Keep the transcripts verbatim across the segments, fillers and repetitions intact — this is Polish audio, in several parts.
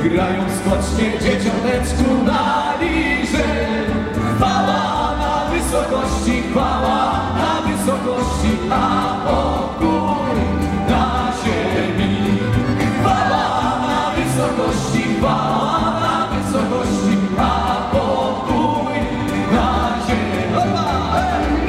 grają skocznie dzieciąteczku na lirze. Chwała na wysokości, chwała na wysokości, a pokój na ziemi. Chwała na wysokości, chwała na wysokości, a pokój na ziemi. Opa!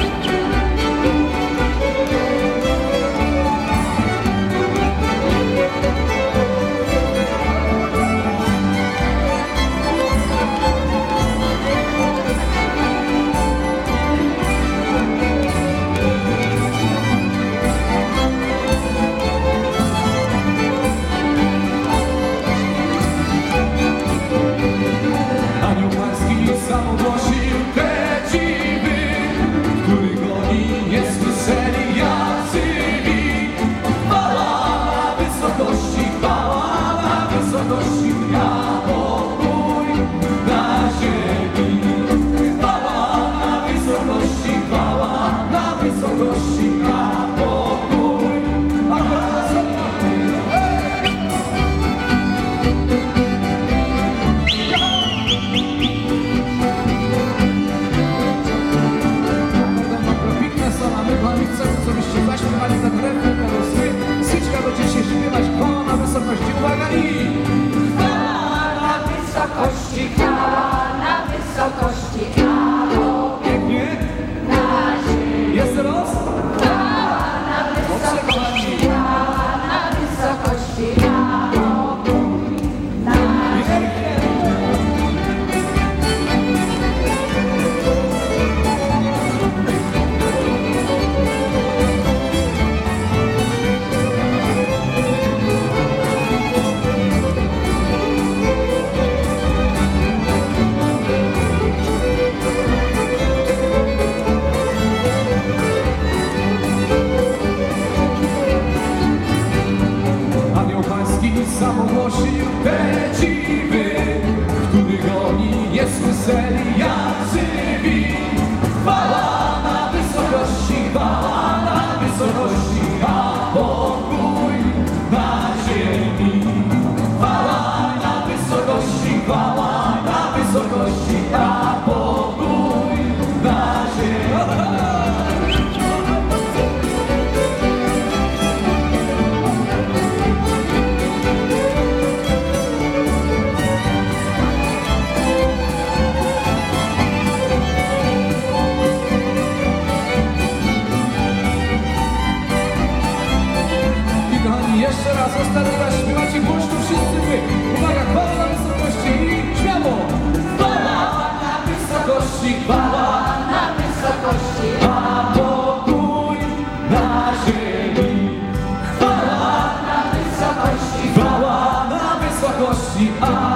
Sam ogłosił te dziwy, który goni jest weseli jacywi. Chwała na wysokości, chwała na wysokości, a pokój na ziemi. Chwała na wysokości, chwała na wysokości, a pokój na wysokości. Co byście zaśpiewali za drewnem tego sły, syczka będziecie śpiewać, chwała na wysokości, uwaga i chwała na wysokości, chwała na wysokości, a Bóg pięknie na ziemi. Jeszcze raz Chwała na wysokości, chwała na wysokości, a Bóg na ziemi. Sam ogłosił te dziwy, który goni jest weseli jacywi. Chwała na wysokości, chwała na wysokości, a pokój na ziemi. Chwała na wysokości, chwała na wysokości, a pokój na ziemi. Jeszcze raz, ostatni raz śpiewacie głośno wszyscy wy. Uwaga, chwała na wysokości i śmiało! Chwała na wysokości, chwała na wysokości, a pokój na ziemi. Chwała na wysokości, chwała na wysokości, a